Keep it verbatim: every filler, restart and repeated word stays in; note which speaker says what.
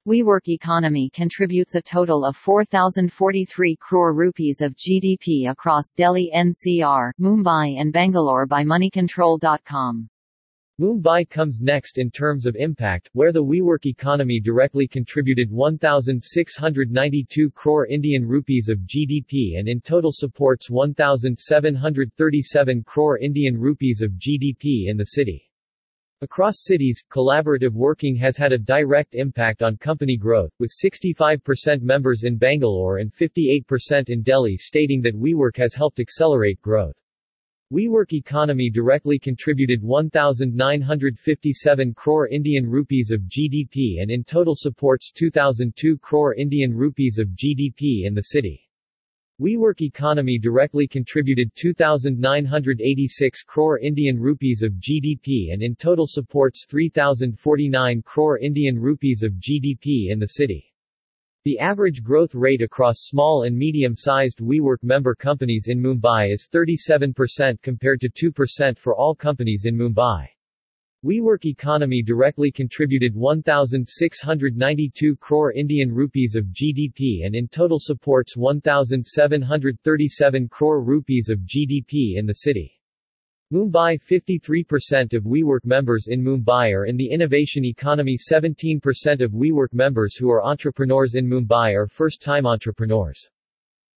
Speaker 1: WeWork economy contributes a total of four thousand forty-three crore rupees of G D P across Delhi N C R, Mumbai and Bangalore by money control dot com.
Speaker 2: Mumbai comes next in terms of impact, where the WeWork economy directly contributed one thousand six hundred ninety-two crore Indian rupees of G D P and in total supports one thousand seven hundred thirty-seven crore Indian rupees of G D P in the city. Across cities, collaborative working has had a direct impact on company growth, with sixty-five percent members in Bangalore and fifty-eight percent in Delhi stating that WeWork has helped accelerate growth. WeWork economy directly contributed one thousand nine hundred fifty-seven crore Indian rupees of G D P and in total supports two thousand two crore Indian rupees of G D P in the city. WeWork economy directly contributed two thousand nine hundred eighty-six crore Indian rupees of G D P and in total supports three thousand forty-nine crore Indian rupees of G D P in the city. The average growth rate across small and medium-sized WeWork member companies in Mumbai is thirty-seven percent compared to two percent for all companies in Mumbai. WeWork economy directly contributed one thousand six hundred ninety-two crore Indian rupees of G D P and in total supports one thousand seven hundred thirty-seven crore rupees of G D P in the city. Mumbai fifty-three percent of WeWork members in Mumbai are in the innovation economy. Seventeen percent of WeWork members who are entrepreneurs in Mumbai are first-time entrepreneurs.